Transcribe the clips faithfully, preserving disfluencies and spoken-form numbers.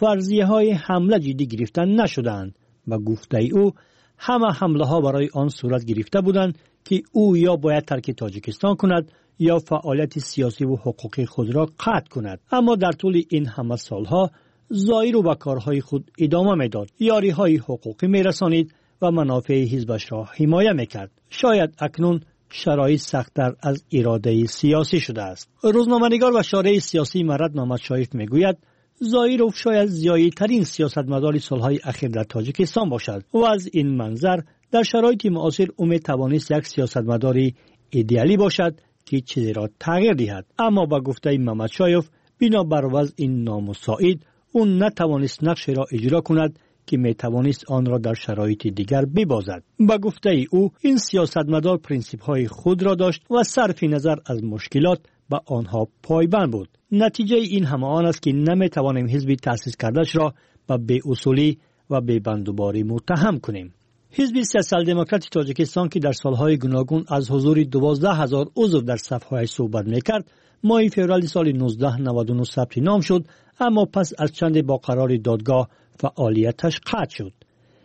فرضیه های حمله جدی گرفته نشدند و گفته او همه حمله ها برای آن صورت گرفته بودند که او یا باید ترک تاجیکستان کند یا فعالیت سیاسی و حقوقی خود را قطع کند. اما در طول این همه سالها ظاهر به کارهای خود ادامه میداد، یاری های حقوقی میرسانید و منافع حزبش را حمایت میکرد. شاید اکنون شرایط سخت‌تر از اراده سیاسی شده است. روزنامه‌نگار و شارح سیاسی مرد نامتشایف میگوید ظاهروف شاید زیایی‌ترین سیاستمدار سالهای اخیر در تاجیکستان باشد و از این منظر در شرایط معاصر او میتوانست یک سیاستمدار ایدئالی باشد که چیزی را تغییر دهد. اما با گفته ممتشایف بنابر وضع نامساعد او نتوانست نقش را اجرا کند که میتوانست آن را در شرایط دیگر ببازد. با گفته او این سیاستمدار پرینسیپ‌های خود را داشت و صرف نظر از مشکلات به آنها پایبند بود. نتیجه این همه آن است که نمیتوانیم حزب تأسیس کرده‌اش را به بی‌اصولی و بی‌بندوباری متهم کنیم. حزب سوسیال دموکرات تاجیکستان که در سالهای گوناگون از حضور دوازده هزار عضو در صف‌هایش صحبت میکرد، ماه فوریه سال نوزده صد و نود و نه ثبت نام شد، اما پس از چند با قرار دادگاه فعالیتش قطع شد.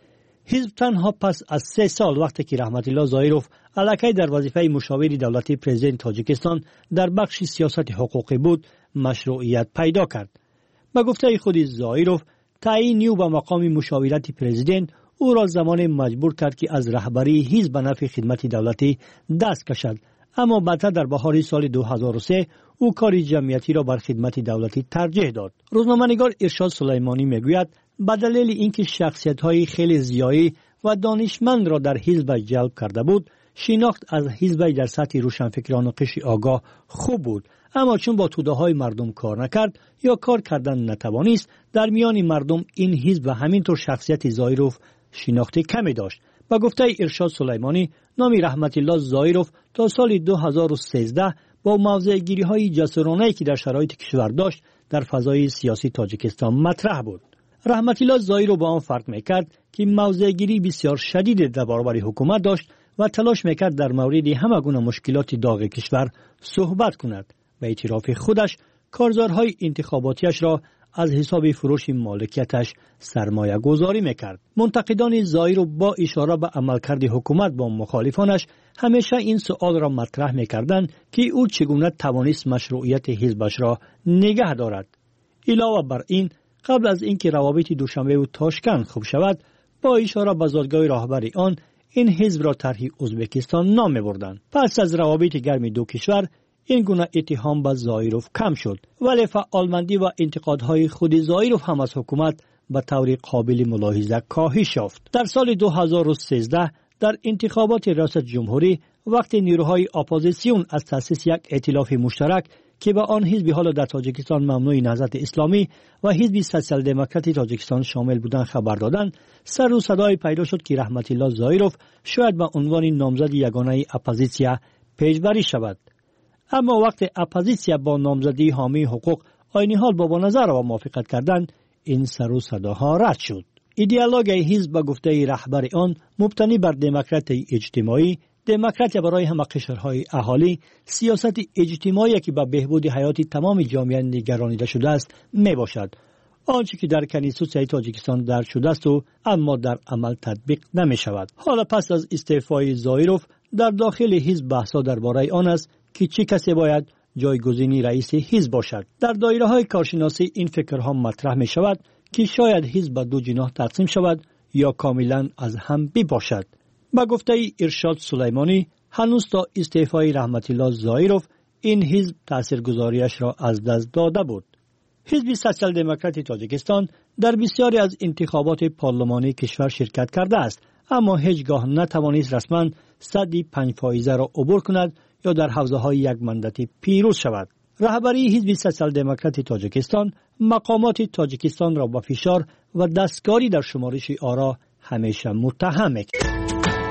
حزب تنها پس از سه سال وقتی که رحمت الله ظاهروف علاقه در وظیفه مشاور دولتی پرزیدنت تاجیکستان در بخش سیاست حقوقی بود مشروعیت پیدا کرد. با گفته خود ظاهروف تعیین او به مقام مشاورت پرزیدنت او را زمان مجبور کرد که از رهبری حزب به نفع خدمت دولتی دست کشد، اما بعد در بهار سال دو هزار و سه او کار جمعیتی را بر خدمت دولتی ترجیح داد. روزنامه‌نگار ارشاد سلیمانی میگوید به دلیل اینکه شخصیت‌های خیلی زیایی و دانشمند را در حزب جلب کرده بود، شناخت از حزب در سطح روشنفکران و قشر آگاه خوب بود، اما چون با توده‌های مردم کار نکرد یا کار کردن نتوانست، در میان مردم این حزب و همینطور شخصیت ظاهروف شناخت کمی داشت. با گفته ارشاد سلیمانی نام رحمت الله ظاهروف تا سال دو هزار و سیزده با موضع گیری های جسورانه‌ای که در شرایط کشور داشت در فضای سیاسی تاجیکستان مطرح بود. رحمت الله ظاهروف با آن فرق میکرد که موضع گیری بسیار شدید در برابر حکومت داشت و تلاش میکرد در مورد همه گونه مشکلات داغ کشور صحبت کند. به اعتراف خودش کارزارهای انتخاباتیش را از حساب فروش مالکیتش سرمایه گذاری میکرد. منتقدان ظاهروف با اشاره به عملکرد حکومت با مخالفانش همیشه این سؤال را مطرح میکردند که او چگونه توانست مشروعیت حزبش را نگه دارد. علاوه بر این، قبل از اینکه روابط دوشنبه و تاشکند خوب شود، با اشاره به زادگاه راهبری آن این حزب را طرح ازبکستان نام می‌بردند. پس از روابط گرم دو کشور این گونه اتهام به ظاهروف کم شد، ولی فعالمندی و انتقادهای خود ظاهروف هم از حکومت به طور قابل ملاحظه کاهش یافت. در سال دو هزار و سیزده در انتخابات ریاست جمهوری وقتی نیروهای اپوزیسیون از تأسیس یک ائتلاف مشترک که به آن حزب حال در تاجیکستان ممنوع نهضت اسلامی و حزب سوسیال دموکرات تاجیکستان شامل بودند خبر دادند، سر و صدای پیدا شد که رحمت الله ظاهروف شاید به عنوان نامزد یگانه اپوزیسیا پیشبری شود. اما وقتی اپوزیسیا با نامزدی حامی حقوق عین حال با نظر و موافقت کردند، این سر و صداها رد شد. ایدئولوژی حزب به گفته رهبر آن مبتنی بر دموکراسی اجتماعی، دموکراسی برای همه قشرهای اهالی، سیاست اجتماعی که به بهبود حیات تمام جامعه نگرانیده شده است می باشد. آنچه که در کنستیتوسیای تاجیکستان درج شده است و اما در عمل تطبیق نمی شود. حالا پس از استعفای ظاهروف در داخل حزب بحثا درباره آن است که چه کسی باید جایگزین رئیس حزب باشد. در دایره های کارشناسی این فکرها مطرح می شود که شاید حزب به دو جناح تقسیم شود یا کاملا از هم بباشد. با گفته ارشاد سلیمانی هنوز تا استعفای رحمت الله ظاهروف این حزب تاثیرگذاریش را از دست داده بود. حزب سوسیال دموکرات تاجیکستان در بسیاری از انتخابات پارلمانی کشور شرکت کرده است، اما هیچگاه نتوانست رسما صد و پنج فایزه را عبور کند یا در حوزه های یک مندتی پیروز شود. رهبری حزب سوسیال دموکرات تاجیکستان مقامات تاجیکستان را با فشار و دستکاری در شمارش آرا همیشه متهم می‌کرد.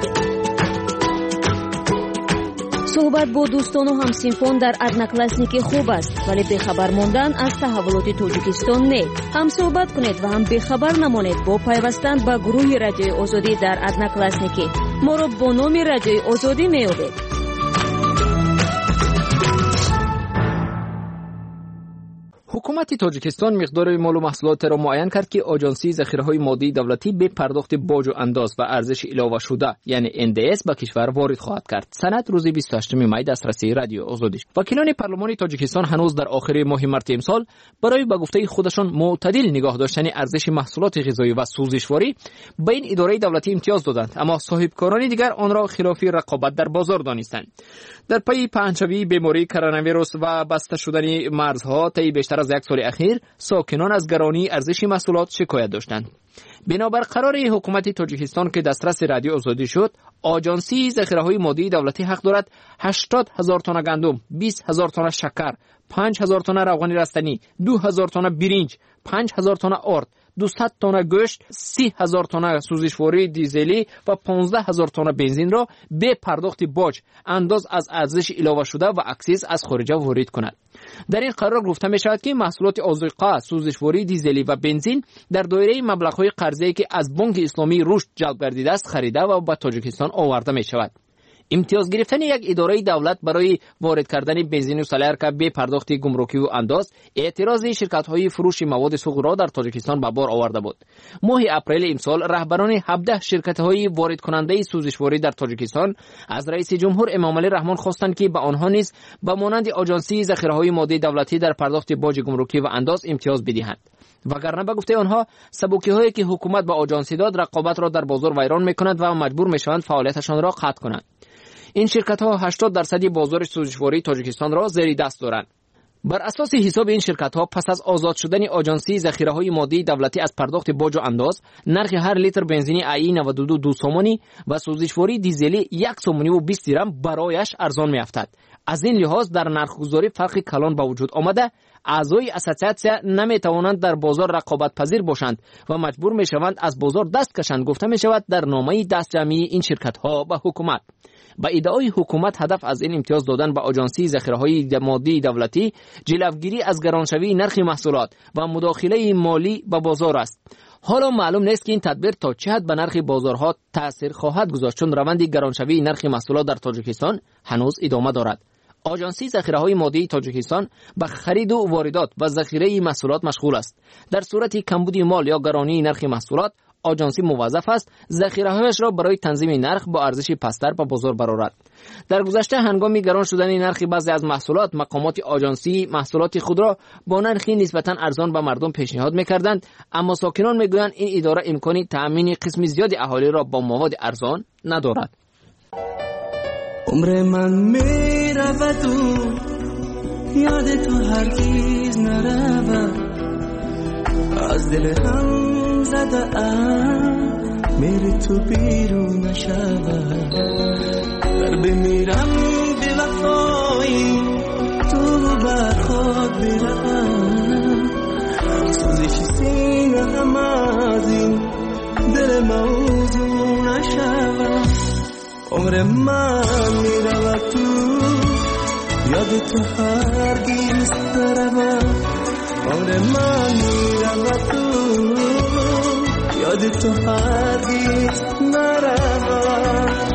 صحبت با دوستان و همسینفون در ادناکلاسنیک خوب است، ولی بخبر ماندن از تحولات تاجیکستان نه. هم صحبت کنید و هم بخبر نمانید با پیوستن به گروه رادیوی آزادی در ادناکلاسنیک. ما را با نام رادیوی آزادی میابید. حکومت حکومت تاجیکستان مقدار مال و محصولات را معین کرد که آژانسی ذخیره‌های مادی دولتی به پرداخت باج و انداز و ارزش اضافه شده یعنی ان دی اس به کشور وارد خواهد کرد. سند روز بیست و هشتم می دسترسی رادیو آزادی. وکیلان پارلمان تاجیکستان هنوز در آخر ماه مارس امسال برای به گفته خودشان معتدل نگاه داشتن ارزش محصولات غذایی و سوزشواری به این اداره دولتی امتیاز دادند، اما صاحبکاران دیگر آن را خلاف رقابت در بازار دانستند. در پی پهنشوی بیماری کرونا ویروس و بسته شدن مرزها طی بیشتر از یک سال اخیر، ساکنان از گرانی ارزش محصولات شکایت داشتند. بنابر قرار حکومت تاجیکستان که دسترس رادیو آزادی شد، آژانسی ذخیره‌های مادی دولتی حق دارد هشتاد هزار تن گندم، بیست هزار تن شکر، پنج هزار تن روغن رستنی، دو هزار تن برنج، پنج هزار تن آرد، دویست تن گوشت، سی هزار تن سوزشواری دیزلی و پانزده هزار تن بنزین را به پرداخت باج انداز از ارزش اضافه شده و اکسیز از خارج وارد کند. در این قرار گفته می شود که محصولات آذوقه، سوزشواری دیزلی و بنزین در دایره مبلغ‌های قرضه‌ای که از بانک اسلامی رشد جلب گردیده است خریده و به تاجیکستان آورده می شود. امتیاز گرفتن یک اداره دولت برای وارد کردن بنزین و سالر به پرداخت گمرکی و انداز اعتراض شرکت‌های فروش مواد سوق را در تاجیکستان به بار آورده بود. ماه اپریل امسال رهبران هفده شرکت‌های وارد کننده سوزشواری در تاجیکستان از رئیس جمهور امامعلی رحمان خواستند که به آنها نیز به مانند آژانسی ذخیره‌های مادی دولتی در پرداخت باج گمرکی و انداز امتیاز بدهند. وگرنه به گفته آنها سبوکی هایی که حکومت به آژانسی داد رقابت را در بازار ویران می‌کند و مجبور می‌شوند فعالیتشان را قطع کنند. این شرکت ها هشتاد درصد بازار سوزشواری تاجیکستان را زیر دست دارند. بر اساس حساب این شرکت ها پس از آزاد شدن آژانسی ذخیره های مادی دولتی از پرداخت باج و انداز، نرخ هر لیتر بنزین ای نود و دو دو سومانی و سوزشواری دیزلی یک سومانی و بیست درم برایش ارزان می افتد. از این لحاظ در نرخگذاری فرق کلان به وجود آمده، اعضای اسوسیاسیون نمی توانند در بازار رقابت پذیر باشند و مجبور می شوند از بازار دست کشند، گفته می شود در نامه دست جمعی این شرکت ها به حکومت. با ادعای حکومت هدف از این امتیاز دادن به آژانسی ذخیره‌های مادی دولتی جلوگیری از گرانشوی نرخ محصولات و مداخله مالی به بازار است. حالا معلوم نیست که این تدبیر تا چه حد به نرخ بازارها تأثیر خواهد گذاشت، چون روند گرانشوی نرخ محصولات در تاجیکستان هنوز ادامه دارد. آژانسی ذخیره‌های مادی تاجیکستان به خرید و واردات و ذخیره محصولات مشغول است. در صورت کمبود مال یا گرانی نرخ محصولات، آژانسی موظف است ذخیره‌هایش را برای تنظیم نرخ با ارزش پستر به بازار برآورد. در گذشته هنگام گران شدن نرخ بعضی از محصولات، مقامات آژانسی محصولات خود را با نرخی نسبتاً ارزان به مردم پیشنهاد می‌کردند، اما ساکنان می‌گویند این اداره امکانی تأمین قسم زیاد اهالی را با مواد ارزان ندارد. عمر من میرود و یاد تو هرگز نرود، از دل هم زده ام میری تو بیرون نشود، در بمیرم به وفایی تو بر خود بروم، سوزش سینه هم از این دل موضوع نشود. عمر من میرود تو یاد تو هرگز نرود، عمر من میرود تو یاد تو هرگز نرود.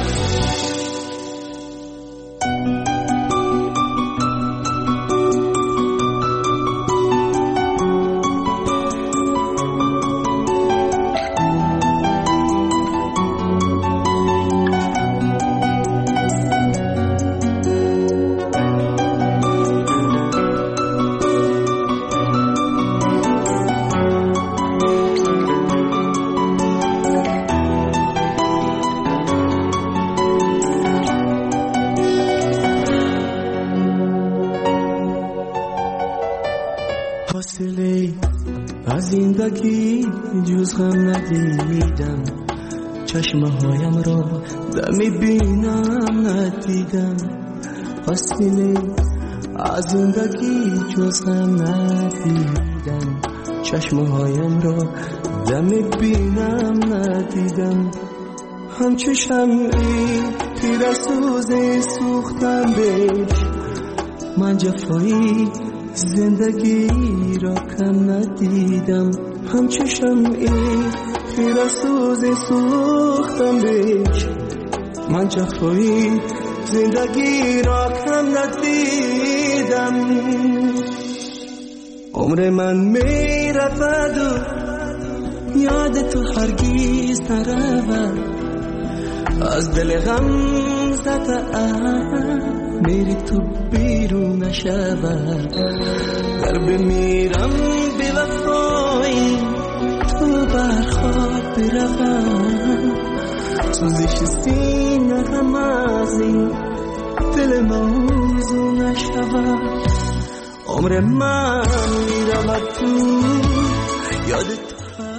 از زندگی جز غم ندیدم، چشمه هایم را دمی بینم ندیدم، فاصله از زندگی جز غم ندیدم، چشمه هایم را دمی بینم ندیدم، همچو شمعی تیر سوزی سوختم بهش، من جفایی زندگی را کم ندیدم، همچو شمعی تیر سوزی سوختم بهش، من جفایی زندگی را کم ندیدم. عمر من می رود و یاد تو هرگیز نرود از دل غم زده میری تو بیرون نشود در بمیرم بی وفایی تو برخواد بروم سوزش سینه غم از این دل موضوع نشود عمر من میرود تو یاد تو.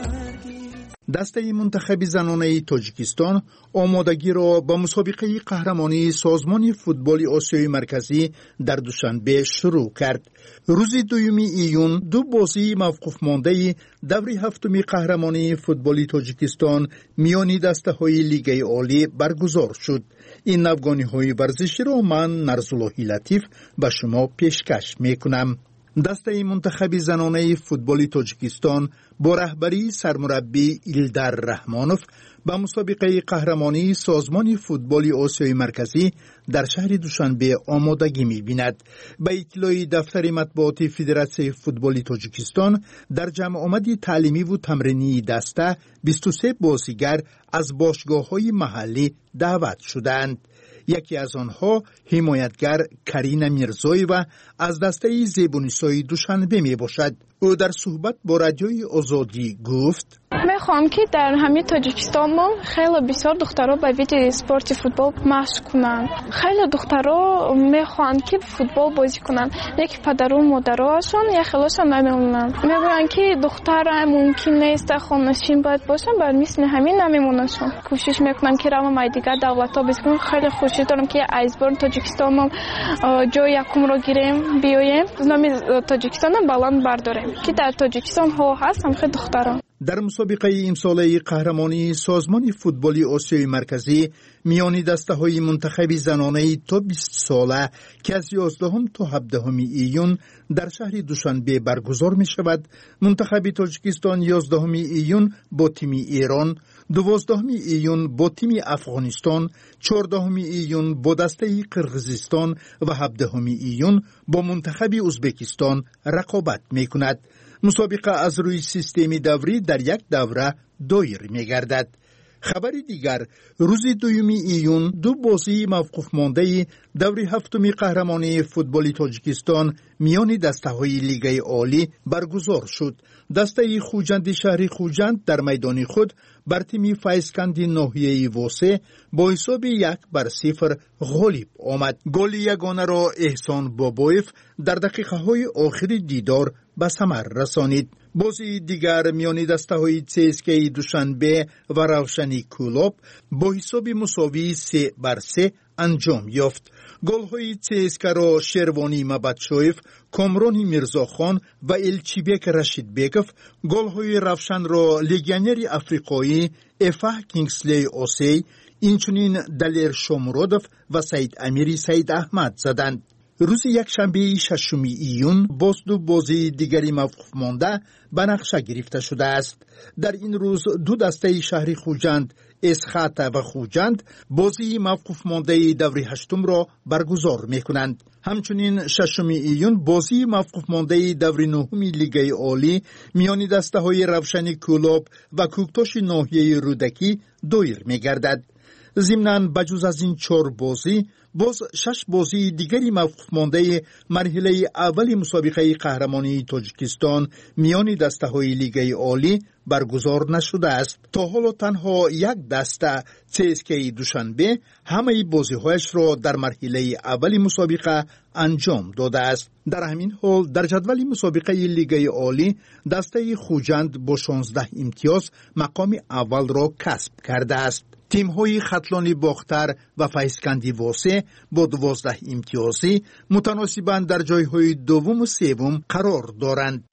دسته منتخب زنانه تاجیکستان آمادگی را به مسابقه قهرمانی سازمان فوتبال آسیای مرکزی در دوشنبه شروع کرد. روز دوم ایون دو بازی موقوف مانده دور هفتم قهرمانی فوتبال تاجیکستان میان دسته های لیگ عالی برگزار شد. این نوگانی های ورزشی را من نرزاللهی لطیف به شما پیشکش میکنم. دسته منتخب زنانه فوتبال تاجیکستان با رهبری سرمربی ایلدر رحمانوف به مسابقه قهرمانی سازمان فوتبال آسیای مرکزی در شهر دوشنبه آمادگی می‌بیند. به اطلاع دفتر مطبوعات فدراسیون فوتبال تاجیکستان در جمع آمدی تعلیمی و تمرینی دسته بیست و سه بازیگر از باشگاه‌های محلی دعوت شدند. یکی از آنها حمایتگر کرینا میرزایوا از دسته زیبونیسای دوشنبه می باشد. او در صحبت با رادیوی آزادی گفت: میخوام که در همه تاجیکستان ما خیلی بسیار دخترها به وید سپورت فوتبال مشق کنند. خیلی دخترها میخوان که فوتبال بازی کنند، لیکن پدر و مادرهاشون یا خیلیشون نمیمونن. میگن که دختر ممکن نیست خانه‌نشین باید باشن، بر مثل همین نمیموننشون. کوشش میکنن که روم دیگر دولت‌ها بزنن. خیلی خوشی دارم که ایزبورن تاجیکستان ما جای یکم رو گیریم بیایم، نام تاجیکستان بلند برداریم که در تاجیکستان ها هست هم خیلی دخترها. در مسابقه امساله قهرمانی سازمان فوتبال آسیای مرکزی میان دسته های منتخب زنانه تا بیست ساله که از یازدهم تا هفدهم ایون در شهر دوشنبه برگزار می شود، منتخب تاجیکستان یازدهم ایون با تیم ایران، دوازدهم ایون با تیم افغانستان، چهاردهم ایون با دسته قرقیزستان و هفدهم ایون با منتخب ازبکستان رقابت می کند. مسابقه از روی سیستمی دوری در یک دوره دایر می گردد. خبر دیگر، روز دوم ایون دو بازی موقوف مانده دوری هفتم قهرمانی فوتبال تاجیکستان میان دسته های لیگ عالی برگزار شد. دسته خوجند شهر خوجند در میدان خود بر تیم فیضکند ناحیه واسه با حساب یک بر صفر غالب آمد. گل یگانه را احسان بابایف در دقیقه های آخر دیدار به ثمر رسانید. بازی دیگر میان دسته های چسکی دوشنبه و روشنی کولوب با حساب مساوی سه بر سه انجام یافت. گل های چسکا را شروانی مبادشویف، کامران میرزاخان و الچیبک رشید بیگف، گل های روشن را لیگیونر افریقایی افه کینگسلی اوسی، اینچنین دلیر شومرودف و سید امیری سید احمد زدند. روز یک شنبه ششم ایون باز دو بازی دیگری موقوف مانده به نقشه گرفته شده است. در این روز دو دسته شهر خوجند اسخات و خوجند بازی موقوف مانده دوری هشتم را برگزار می کنند. همچنین ششم ایون بازی موقوف مانده دوری نهم لیگ عالی میان دسته های روشن کولوب و کوکتاش ناحیه رودکی دایر می گردد. ضمناً بجز از این چهار بازی باز شش بازی دیگری موقوف مانده مرحله اول مسابقه قهرمانی تاجیکستان میان دسته های لیگ عالی برگزار نشده است. تا حالا تنها یک دسته چسکی دوشنبه همه بازی هایش را در مرحله اول مسابقه انجام داده است. در همین حال در جدول مسابقه لیگ عالی دسته خوجند با شانزده امتیاز مقام اول را کسب کرده است. تیم های خطلانی باختر و فیضکندی واسه با دوازده امتیازی متناسباً در جای های دوم و سوم قرار دارند.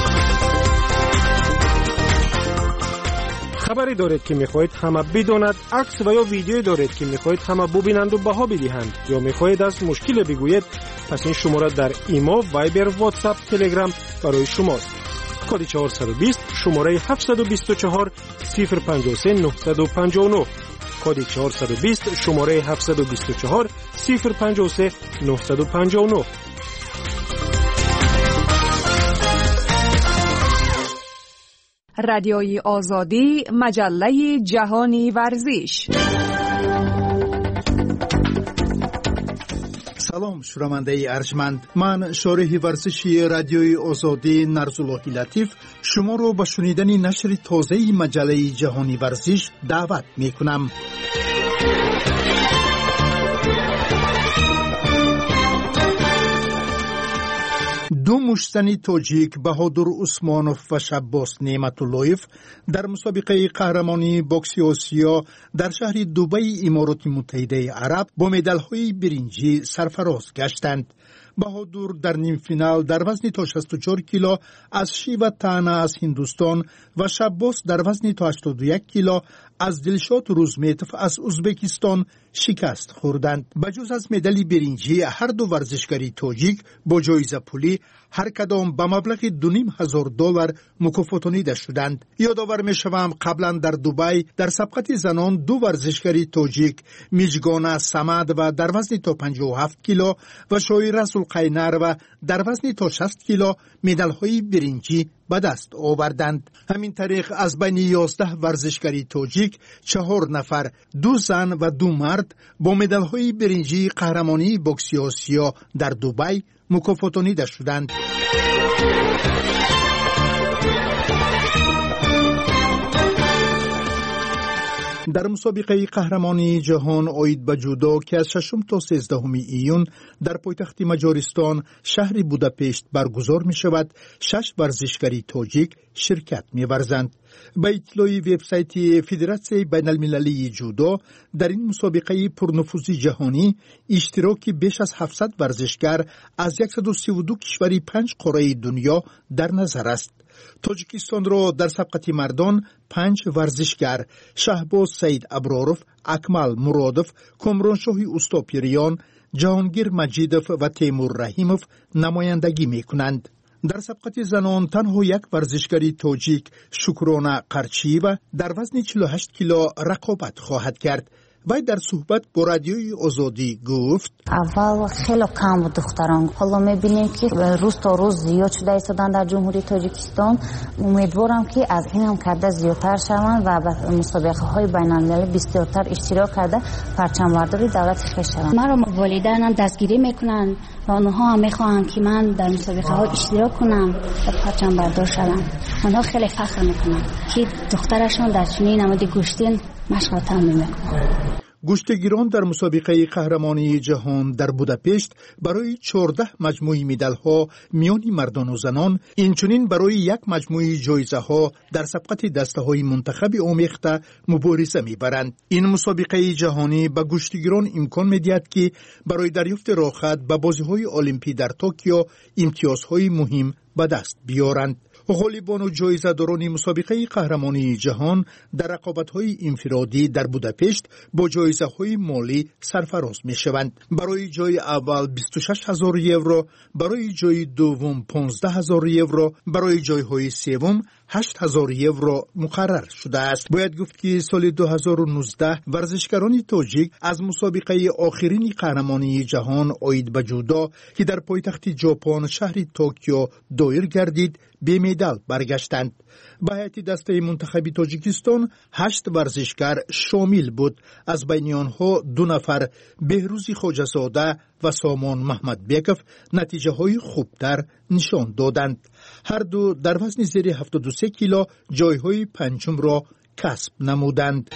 خبری دارید که میخواهید همه بداند، عکس و یا ویدیویی دارید که میخواهید همه ببینند و بها بدهند، یا میخواهید از مشکل بگویید، پس این شماره در ایما، وایبر، واتساپ، تلگرام برای شماست. کد چهارصد و بیست شماره هفتصد و بیست و چهار صفر پنجاه و سه نهصد و پنجاه و نه، کد چهارصد و بیست شماره هفتصد و بیست و چهار صفر پنجاه و سه نهصد و پنجاه و نه. رادیوی آزادی، مجله جهانی ورزش. سلام شنونده ارجمند، من شارح ورزشی رادیوی آزادی نرزاللهی لطیف شما رو به شنیدن نشر تازه مجله جهانی ورزش دعوت می کنم. دو مشتنی تاجیک بهادر عثمانوف و شباس نعمتاللهیف در مسابقه قهرمانی بوکس آسیا در شهر دبی امارات متحده عرب با مدال‌های برنجی سرفراز گشتند. بهادر در نیم فینال در وزن تا شصت و چهار کیلو از شیوا تانا از هندوستان و شباس در وزن تا هشتاد و یک کیلو از دلشاد روزمیتوف از ازبکستان شکست خوردند. بجز از مدال برنجی، هر دو ورزشکاری تاجیک با جایزه پولی هر کدام به مبلغ دو نیم هزار دلار مکافاتانیده شدند. یادآور می‌شوم قبلا در دبی در سبقت زنان دو ورزشکاری تاجیک میجگانا سمد و در وزن تا پنجاه و هفت کیلو و شایره سلقینر و در وزن تا شصت کیلو مدال‌های برنجی به دست آوردند. همین طریق از بین یازده ورزشکاری تاجیک چهار نفر، دو زن و دو مرد با مدال‌های برنجی قهرمانی بوکس آسیا در دبی مکافاتانیده شدند. در مسابقه قهرمانی جهان عاید به جودو که از ششم تا سیزدهم ایون در پایتخت مجارستان شهر بوداپشت برگزار می شود، شش ورزشکاری تاجیک شرکت می ورزند. به اطلاع وبسایت فدراسیون بین المللی جودو در این مسابقه پرنفوذی جهانی اشتراک بیش از هفتصد ورزشکار از صد و سی و دو کشوری پنج قاره دنیا در نظر است. تاجیکستان را در سبقت مردان پنج ورزشکار شهباز سید ابراروف، اکمل مرادوف، کامرانشاه اوستاپیریان، جهانگیر مجیدوف و تیمور رحیموف نمایندگی می کنند. در سبقت زنان تنها یک ورزشکاری تاجیک شکرانه قرچیوه در وزن چهل و هشت کیلو رقابت خواهد کرد. وی در صحبت با رادیوی آزادی گفت اول خیلی کم بود دختران، حالا میبینیم که روز تا روز زیاد شده ایستادن در جمهوری تاجیکستان. امیدوارم که از این هم کرده زیادتر شوند و به مسابقه های بین المللی بسیارتر اشتراک کرده پرچم برداری دولت خویش شوند. مرا والدینم دستگیری میکنن و آنها هم میخواهند که من در مسابقه ها اشتراک کنم و پرچم بردار شوم. آنها خیلی فخر میکنن که دخترشون در چنین نماد گشتین مشق تمرین میکنن. گشتگیران در مسابقه قهرمانی جهان در بوداپشت برای چهارده مجموعه مدال‌ها میان مردان و زنان، اینچنین برای یک مجموعه جایزه‌ها در سبقت دسته‌های منتخب آمیخته مبارزه می‌برند. این مسابقه جهانی به گشتگیران امکان می‌دهد که برای دریافت راحت به بازی‌های المپی در توکیو امتیازهای مهم به دست بیارند. غالبان و جایزه داران مسابقه قهرمانی جهان در رقابت‌های انفرادی در بوداپشت با جایزه‌های مالی سرفراز می‌شوند. برای جای اول بیست و شش هزار یورو، برای جای دوم پانزده هزار یورو، برای جای‌های سوم هشت هزار یورو مقرر شده است. باید گفت که سال دو هزار و نوزده ورزشکاران تاجیک از مسابقه آخرین قهرمانی جهان عاید به جودو که در پایتخت ژاپن شهر توکیو دایر گردید به مدال برگشتند. به هیئت دسته منتخب تاجیکستان هشت ورزشکار شامل بود. از بین آنها دو نفر بهروزی خواجه‌زاده و سامان محمد بیکف نتیجه های خوبتر نشان دادند. هر دو در وزن زیر هفتاد و سه کیلو جایهای پنجم را کسب نمودند.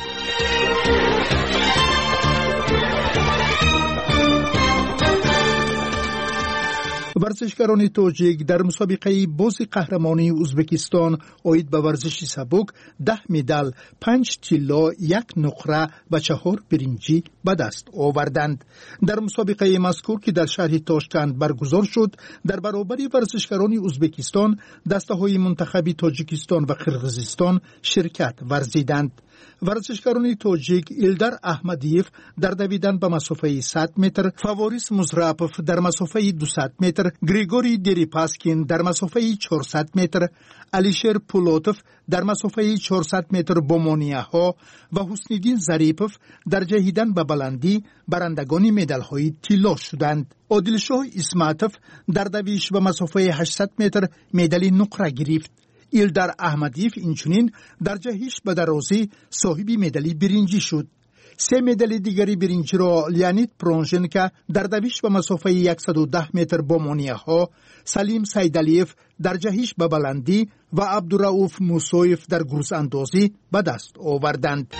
ورزشکاران تاجیک در مسابقه باز قهرمانی ازبکستان عاید به ورزش سبک ده مدال، پنج طلا، یک نقره و چهار برنجی به دست آوردند. در مسابقه مذکور که در شهر تاشکند برگزار شد، در برابر ورزشکاران ازبکستان دسته‌های منتخب تاجیکستان و قرقیزستان شرکت ورزیدند. ورزشکاران تاجیک ایلدار احمدیف در دویدن به مسافه صد متر، فواریس مزرابوف در مسافه دویست متر، گریگوری دریپاسکین در مسافه چهارصد متر، علیشیر پولوتوف در مسافه چهارصد متر با مانیه‌ها و حسنیدین ظریفوف در جهیدن به بلندی برندگان مدال‌های طلا شدند. عادلشاه اسماتوف در دویش به مسافه هشتصد متر مدال نقره گرفت. ایلدر احمدیف اینچنین در جهش به درازی صاحب مدال برنجی شد. سه مدال دیگری برنجی را لیانید پرونژنکا در دویش به مسافه صد و ده متر با مانیه ها، سلیم سیدالیف در جهش به بلندی و عبدالرؤوف موسویف در گروس اندازی به دست آوردند.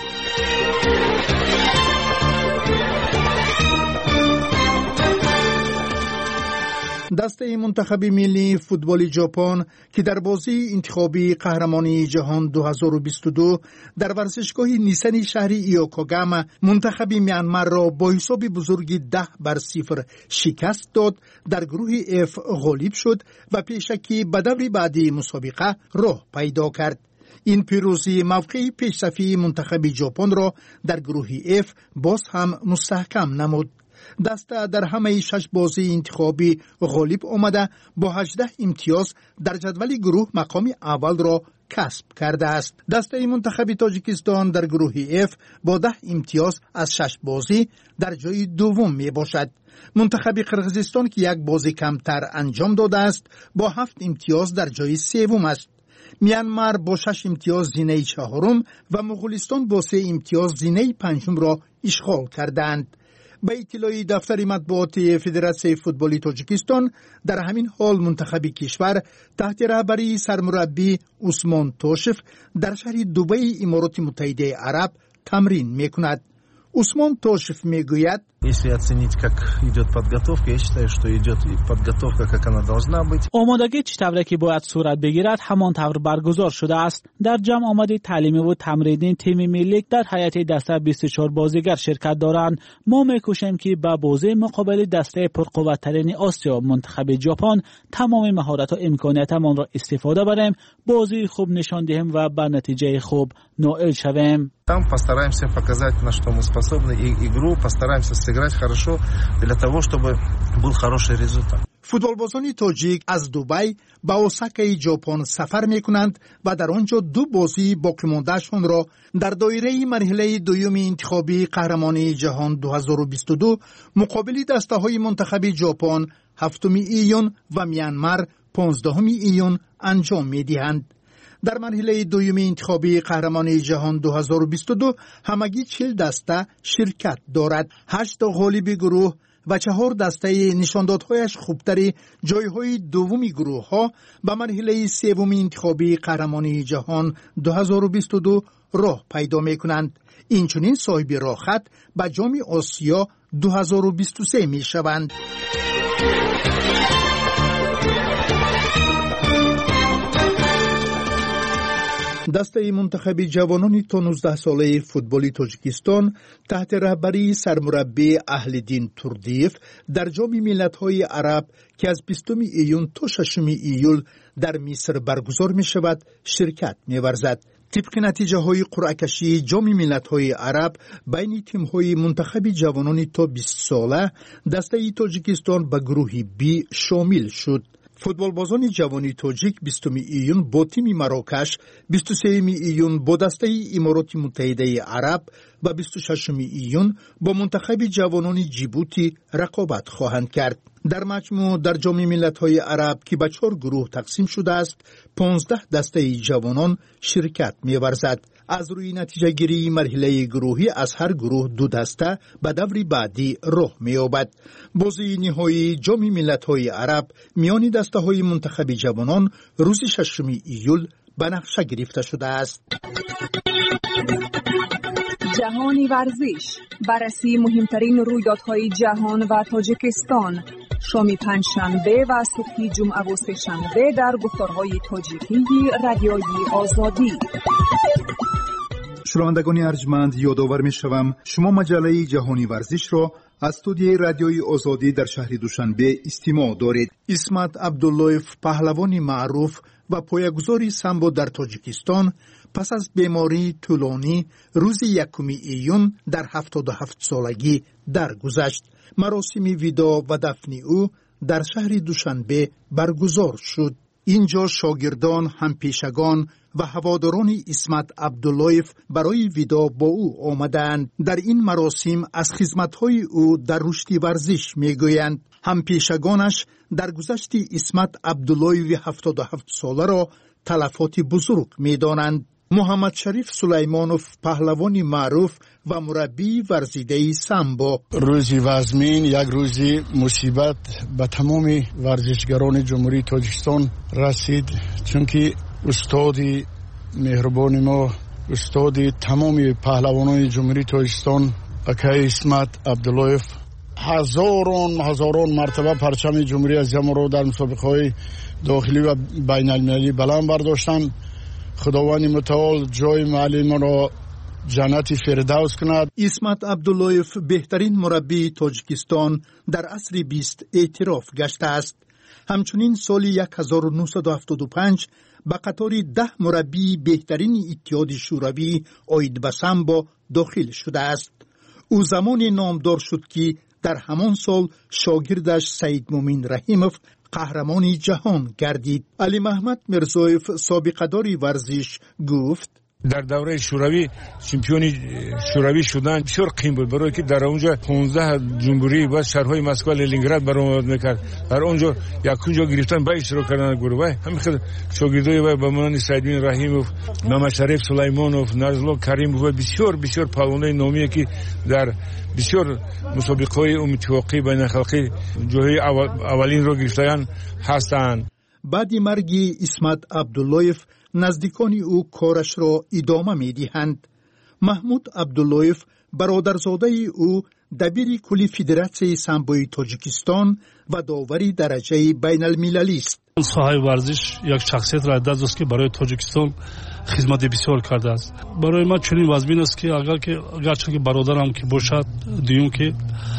دسته منتخب ملی فوتبال ژاپن که در بازی انتخابی قهرمانی جهان دو هزار و بیست و دو در ورزشگاه نیسن شهری ایوکوگاما منتخب میانمار را با حساب بزرگی ده بر صفر شکست داد، در گروه اف غالب شد و پیشکی به دور بعدی مسابقه راه پیدا کرد. این پیروزی موقع پیشرفتی منتخب ژاپن را در گروه اف باز هم مستحکم نمود. دسته در همه شش بازی انتخابی غالب آمده با هجده امتیاز در جدول گروه مقام اول را کسب کرده است. دسته منتخب تاجیکستان در گروه اف با ده امتیاز از شش بازی در جای دوم می باشد. منتخب قرقیزستان که یک بازی کمتر انجام داده است با هفت امتیاز در جای سوم است. میانمار با شش امتیاز زینه چهارم و مغولستان با سه امتیاز زینه پنجم را اشغال کردند. به اطلاع دفتر مطبوعات فدراسیون فوتبال تاجیکستان در همین حال منتخب کشور تحت رهبری سرمربی عثمان توشف در شهر دبی امارات متحده عرب تمرین میکند. عثمان توشف میگوید Если оценить, как идет подготовка, я считаю, что идет подготовка, как она должна быть. آمادگی چطوری که باید صورت بگیرد همان طور برگزار شده است. در جمع آماده تعلیمی و تمرینی تیم ملی در هیئت دسته بیست و چهار بازیگر شرکت دارند. ما می‌کوشیم که با بازی مقابل دسته پرقوت‌ترین آسیا منتخب ژاپن تمام مهارت و امکاناتمان را استفاده بریم، بازی خوب نشان دهیم و به نتیجه خوب نائل شویم. Там постараемся показать, на что мы способны, и игру постараемся сыграть хорошо для того, чтобы был хороший результат. فوتبالبازان تاجیک از دبی به اوساکای ژاپن سفر میکنند و در آنجا دو بازی باقی مانده‌شان را در دایره مرحله دوم انتخابی قهرمانی جهان دو هزار و بیست و دو مقابل دسته‌های منتخب ژاپن هفتم ایون و میانمار پانزدهم ایون انجام میدهند. در مرحله دوم انتخابی قهرمانی جهان دو هزار و بیست و دو همگی چهل دسته شرکت دارد. هشت غالب گروه و چهار دسته نشاندادهایش خوبتری جایهای دومی گروه ها به مرحله سوم انتخابی قهرمانی جهان دو هزار و بیست و دو راه پیدا می کنند. اینچنین صاحب راحت به جام آسیا دو هزار و بیست و سه می شوند. دسته منتخب جوانان تا نوزده ساله فوتبال تاجیکستان تحت رهبری سرمربی اهلدین توردیف در جام ملت‌های عرب که از بیستم ایون تا ششم ایول در مصر برگزار می شود شرکت می ورزد. طبق نتیجه های قرعه کشی جام ملت‌های عرب بین تیم‌های منتخب جوانان تا بیست ساله دسته تاجیکستان به گروه بی شامل شد. فوتبالبازان جوانی تاجیک بیستم ایون با تیم مراکش، بیست و سوم ایون با دسته امارات متحده عرب و بیست و ششم ایون با منتخب جوانان جیبوتی رقابت خواهند کرد. در مجموع در جام ملت‌های عرب که به چهار گروه تقسیم شده است، پانزده دسته جوانان شرکت می‌ورزد. از روی نتیجه گیری مرحله گروهی از هر گروه دو دسته به دور بعدی راه می‌یابد. بازی نهایی جام ملت‌های عرب میان دسته‌های منتخب جوانان روز ششم ایول به نقشه گرفته شده است. جهانی ورزش، بررسی مهمترین رویدادهای جهان و تاجیکستان، شام پنجشنبه و صبح جمعه و سه‌شنبه در گفتارهای تاجیکی رادیوی آزادی. شنوندگان ارجمند، یادآور می‌شوم شما مجله جهانی ورزش را از استودیوی رادیوی آزادی در شهر دوشنبه استماع دارید. اسمت عبداللهیف، پهلوان معروف و پایه‌گذار سامبو در تاجیکستان، پس از بیماری طولانی روز یکم ایون در هفتاد و هفت سالگی درگذشت. مراسم وداع و دفن او در شهر دوشنبه برگزار شد. اینجا شاگردان، همپیشگان و هواداران اسمت عبداللهیف برای وداع با او آمدند. در این مراسم از خدمت‌های او در رشد ورزش میگویند. همپیشگانش در گذشت اسمت عبداللهیف هفتاد و هفت ساله را تلفات بزرگ می دانند. محمد شریف سلیمانوف پهلوان معروف و مربی ورزیده سامبو: روزی وزمین یک روزی مصیبت به تمام ورزشگران جمهوری تاجیکستان رسید، چون که استادی مهربان ما، استادی تمام پهلوانان جمهوری تاجیکستان اکای اسمت عبداللهیف هزاران هزاران مرتبه پرچم جمهوری اسلامی را در مسابقه‌های داخلی و بین المللی بلند برداشتند. خداوند متعال جای معلم را جنت فردوس کند. اسمت عبداللهیف بهترین مربی تاجیکستان در عصر بیست اعتراف گشته است. همچنین سال هزار و نهصد و هفتاد و پنج به قطار ده مربی بهترین اتحاد شوروی آید به سامبو داخل شده است. او زمانی نامدار شد که در همان سال شاگردش سید مومن رحیموف قهرمان جهان گردید. علی محمد مرزایف سابقه‌دار ورزش گفت: در دوره شوروی چمپیون شوروی شدن بسیار قیم بود، برای که در اونجا پانزده جمهوری و شهرهای مسکو و لنینگراد برآمد میکرد. در اونجا یکونجا گرفتن به اشتراک کردن گروه همین خود شاگردای و به مانند سید مومن رحیموف، محمد شریف سلیمانوف، نازل کریموف و بسیار بسیار پهلوانای نامی که در بسیار مسابقه‌های اتفاقی بین الخلقی جای اولین رو گرفتن هستند. بعد مرگ اسمت عبداللهیف نزدیکان او کارش را ادامه می دهند. محمود عبداللهیف برادرزاده او دبیر کلی فدراسیون سامبوی تاجیکستان و داوری درجه بین المللی است. ساحه ورزش یک شخصیت را دست است که برای تاجیکستان خدمت بسیار کرده است. برای ما چنین وزمین است که اگر که اگرچه که برادرم که باشد، دیون که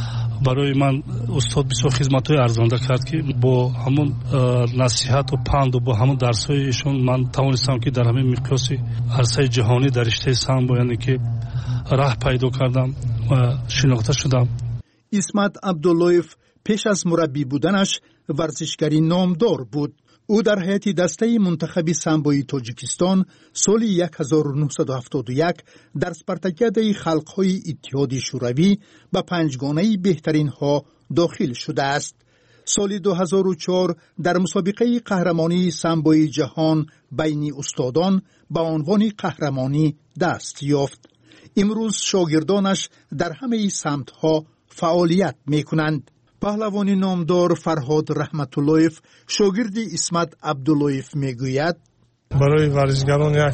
برای من استاد بسیار خدمت‌های ارزنده کرد که با همون نصیحت و پند و با همون درس‌های ایشون من توانستم که در همین مقیاس عرصه جهانی در رشته سامبو یعنی که راه پیدا کردم و شناخته شدم. اسمت عبداللهیف پیش از مربی بودنش ورزشگری نامدار بود. او در هیئت دسته منتخب سامبوی تاجیکستان سال هزار و نهصد و هفتاد و یک در اسپارتاکیاد خلق‌های اتحاد شوروی به پنجگانه بهترین ها داخل شده است. سال دو هزار و چهار در مسابقه قهرمانی سامبوی جهان بین استادان به عنوان قهرمانی دست یافت. امروز شاگردانش در همه سمت‌ها فعالیت می‌کنند. پهلوان نامدار فرهاد رحمت اللهیف شاگرد اسمت عبداللهیف میگوید: برای ورزشگران یک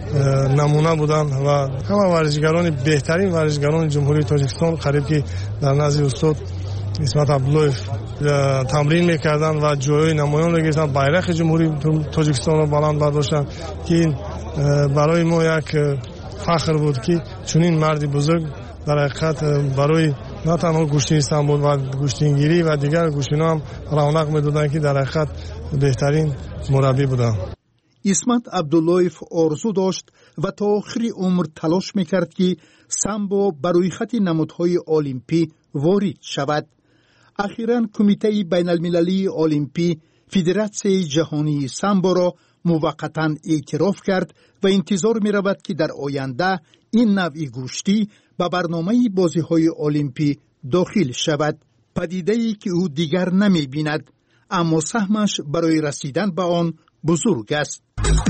نمونه بودن و همه ورزشگران بهترین ورزشگران جمهوری تاجیکستان قریب که در نزد استاد اسمت عبداللهیف تمرین میکردن و جای نمایان را گرفتن، بیرق جمهوری تاجیکستان را بلند برداشتن که این برای ما یک فخر بود که چنین مردی بزرگ در حقیقت برای نه تنها گوشتین سامبو و گوشتینگیری و دیگر گوشتینا هم رونق میدادن که در حقیقت بهترین مربی بودن. اسمت عبداللهیف آرزو داشت و تا آخر عمر تلاش میکرد که سامبو برای خط نمودهای المپی وارد شود. اخیراً کمیته بین المللی المپی فدراسیون جهانی سامبو را موقتاً اعتراف کرد و انتظار می رود که در آینده این نوع گوشتی به برنامه بازی‌های المپی داخل شود. پدیده‌ای که او دیگر نمی بیند، اما سهمش برای رسیدن به آن بزرگ است.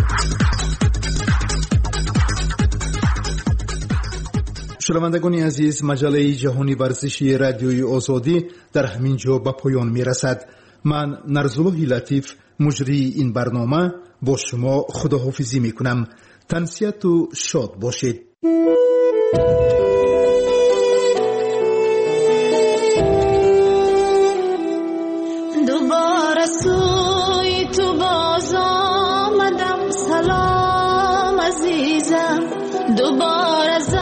شنوندگان عزیز، مجله جهانی ورزشی رادیوی آزادی در همین جا به پایان می رسد. من نرزالله لطیف مجری این برنامه با شما خداحافظی می کنم. تنسیت و شاد باشید. دوباره سوی تو باز آمدم، سلام عزیزم، دوباره